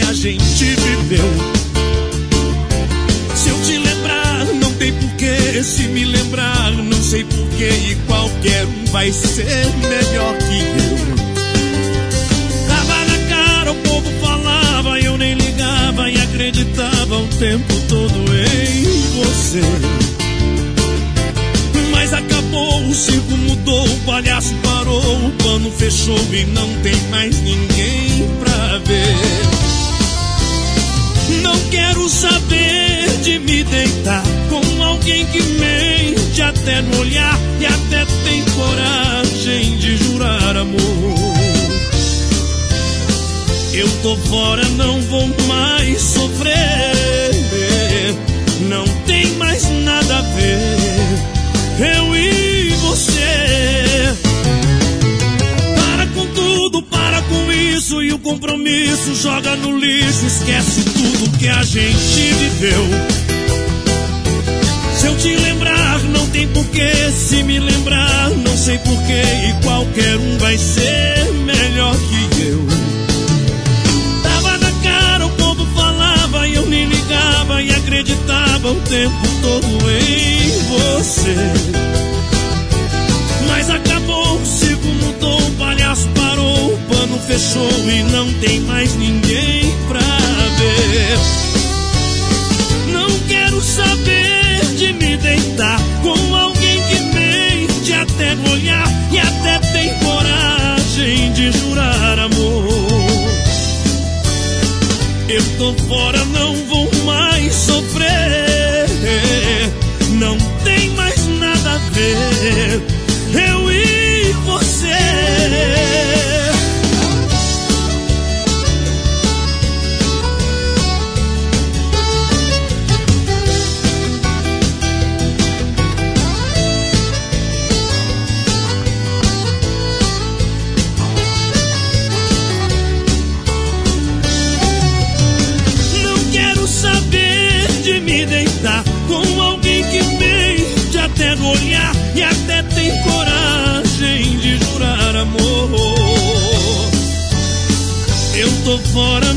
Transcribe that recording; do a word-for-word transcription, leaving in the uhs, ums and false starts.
a gente viveu. Se eu te lembrar, não tem porquê. Se me lembrar, não sei porquê. E qualquer um vai ser melhor que eu. Tava na cara, o povo falava, eu nem ligava e acreditava o tempo todo em você. Mas acabou, o circo mudou, o palhaço parou, o pano fechou e não tem mais ninguém pra ver. Não quero saber de me deitar com alguém que mente até no olhar e até tem coragem de jurar amor. Eu tô fora, não vou mais sofrer. Não tem mais nada a ver, eu e você. Para com tudo, para com isso, e o compromisso joga no lixo. Esquece tudo que a gente viveu. Se eu te lembrar, não tem porquê. Se me lembrar, não sei porquê. E qualquer um vai ser melhor que eu. Tava na cara, o povo falava, e eu nem ligava e acreditava o tempo todo em você. Mas acabou, o circo mudou, o palhaço parou, o pano fechou e não tem mais ninguém pra ver. Não quero saber de me deitar com alguém que mente até no olhar e até tem coragem de jurar amor. Eu tô fora, não vou mais sofrer. Não tem mais nada a ver, eu e você. Não quero saber de me deitar com alguém que mente até no olhar e até tem coragem de jurar amor. Eu tô fora,